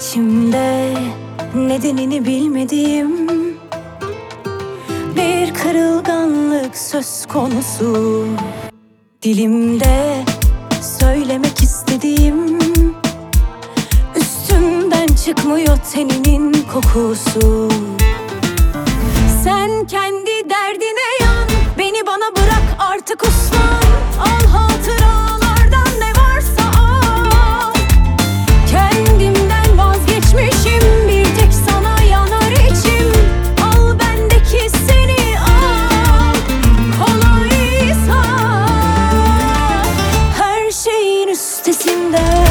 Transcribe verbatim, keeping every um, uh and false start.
İçimde nedenini bilmediğim bir kırılganlık söz konusu. Dilimde söylemek istediğim, üstümden çıkmıyor teninin kokusu. Sen kendi derdine yan, beni bana bırak artık uslan. Al hatıralardan ne varsa al. Kendimden vazgeçmişim, bir tek sana yanar içim. Al bendeki seni al, kolaysa her şeyin üstesinden.